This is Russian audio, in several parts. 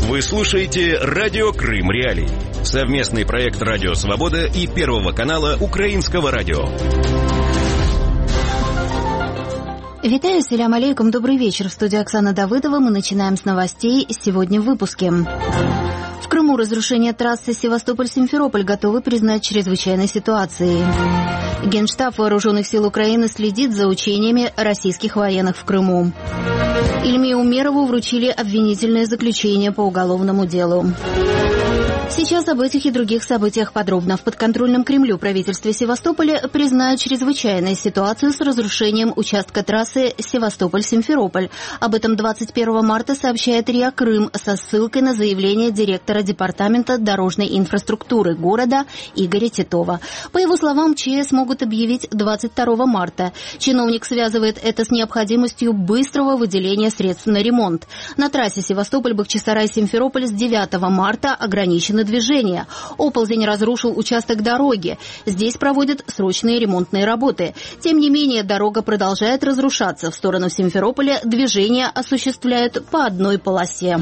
Вы слушаете «Радио Крым Реалии». Совместный проект «Радио Свобода» и Первого канала Украинского радио. Витаю, салям алейкум, добрый вечер. В студии Оксана Давыдова. Мы начинаем с новостей сегодня в выпуске. В Крыму разрушение трассы Севастополь-Симферополь готовы признать чрезвычайной ситуацией. Генштаб Вооруженных сил Украины следит за учениями российских военных в Крыму. Ильме Умерову вручили обвинительное заключение по уголовному делу. Сейчас об этих и других событиях подробно. В подконтрольном Кремлю правительстве Севастополя признают чрезвычайную ситуацию с разрушением участка трассы Севастополь-Симферополь. Об этом 21 марта сообщает РИА Крым со ссылкой на заявление директора Департамента дорожной инфраструктуры города Игоря Титова. По его словам, ЧС могут объявить 22 марта. Чиновник связывает это с необходимостью быстрого выделения средств на ремонт. На трассе Севастополь-Бахчисарай-Симферополь с 9 марта ограничено движение. Оползень разрушил участок дороги. Здесь проводят срочные ремонтные работы. Тем не менее, дорога продолжает разрушаться. В сторону Симферополя движение осуществляют по одной полосе.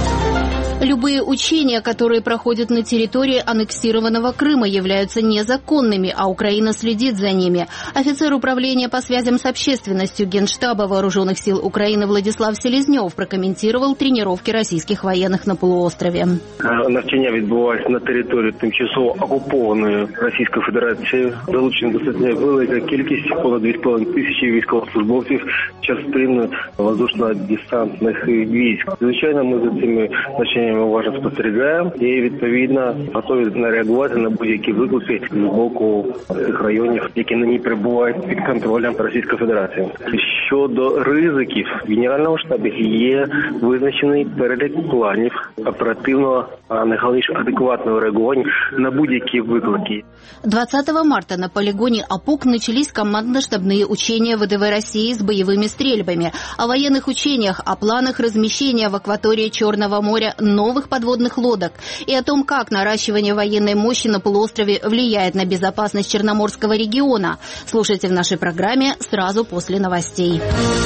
Любые учения, которые проходят на территории аннексированного Крыма, являются незаконными, а Украина следит за ними. Офицер управления по связям с общественностью Генштаба Вооруженных сил Украины Владислав Селезнев прокомментировал тренировки российских военных на полуострове. Навчання відбуваються на території тимчасово окупованої Російської Федерації. Залучена достатньо велика кількість, понад 2,5 тисячі військовослужбовців, частин воздушно-десантних військ. Звичайно, ми за цими навчаннями уважно спостерігаємо і, відповідно, готові реагувати на будь-які виклики з боку цих районів, які нині перебувають під контролем Російської Федерації. Щодо ризиків, в Генеральному штабі є визначений перелік планів оперативного, а найголовніше адекватного реагування на будь-які виклики. 20 марта на полигоне Апук начались командно-штабные учения ВДВ России с боевыми стрельбами. О военных учениях, о планах размещения в акватории Черного моря новых подводных лодок и о том, как наращивание военной мощи на полуострове влияет на безопасность Черноморского региона. Слушайте в нашей программе сразу после новостей.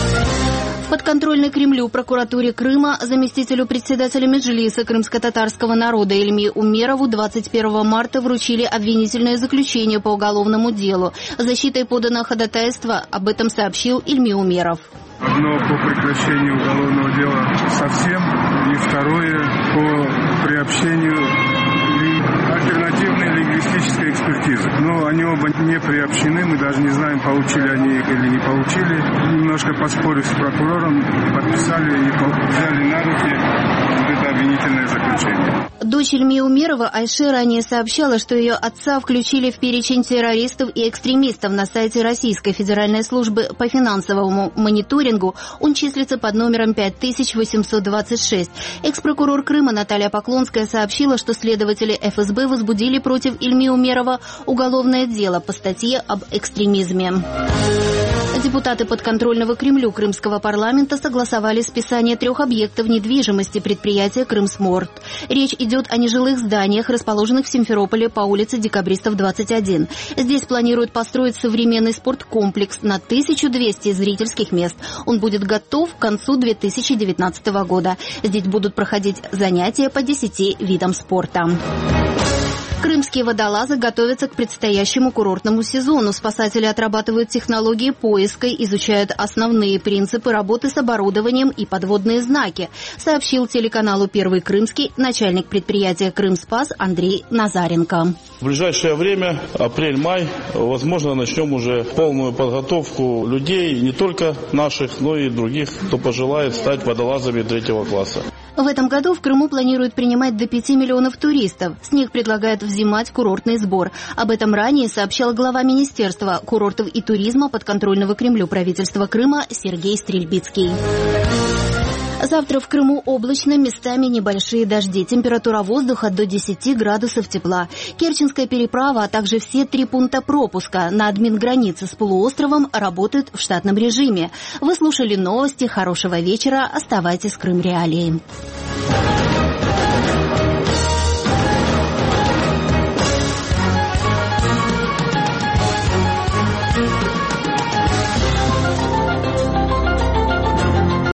В подконтрольной Кремлю прокуратуре Крыма заместителю председателя Меджлиса крымско-татарского народа Ильме Умерову 21 марта вручили обвинительное заключение по уголовному делу. Защитой подано ходатайство, об этом сообщил Ильме Умеров. Одно по прекращению уголовного дела совсем, и второе по приобщению альтернативной лингвистической экспертизы. Но они оба не приобщены, мы даже не знаем, получили они их или не получили. Немножко поспорив с прокурором, подписали и взяли на руки вот это обвинительное заключение. Дочь Ильме Умерова Айше ранее сообщала, что ее отца включили в перечень террористов и экстремистов на сайте Российской Федеральной службы по финансовому мониторингу. Он числится под номером 5826. Экс-прокурор Крыма Наталья Поклонская сообщила, что следователи ФСБ возбудили против Ильме Умерова уголовное дело по статье об экстремизме. Депутаты подконтрольного Кремлю Крымского парламента согласовали списание 3 объектов недвижимости предприятия «Крымсморт». Речь идет о нежилых зданиях, расположенных в Симферополе по улице Декабристов, 21. Здесь планируют построить современный спорткомплекс на 1200 зрительских мест. Он будет готов к концу 2019 года. Здесь будут проходить занятия по 10 видам спорта. Крымские водолазы готовятся к предстоящему курортному сезону. Спасатели отрабатывают технологии поиска, изучают основные принципы работы с оборудованием и подводные знаки, сообщил телеканалу «Первый Крымский» начальник предприятия «Крымспас» Андрей Назаренко. В ближайшее время, апрель-май, возможно, начнем уже полную подготовку людей, не только наших, но и других, кто пожелает стать водолазами 3-го класса. В этом году в Крыму планируют принимать до 5 миллионов туристов. С них предлагают взимать курортный сбор. Об этом ранее сообщал глава Министерства курортов и туризма подконтрольного Кремлю правительства Крыма Сергей Стрельбицкий. Завтра в Крыму облачно, местами небольшие дожди. Температура воздуха до 10 градусов тепла. Керченская переправа, а также все 3 пункта пропуска на админгранице с полуостровом работают в штатном режиме. Вы слушали новости. Хорошего вечера. Оставайтесь с Крым Реалией.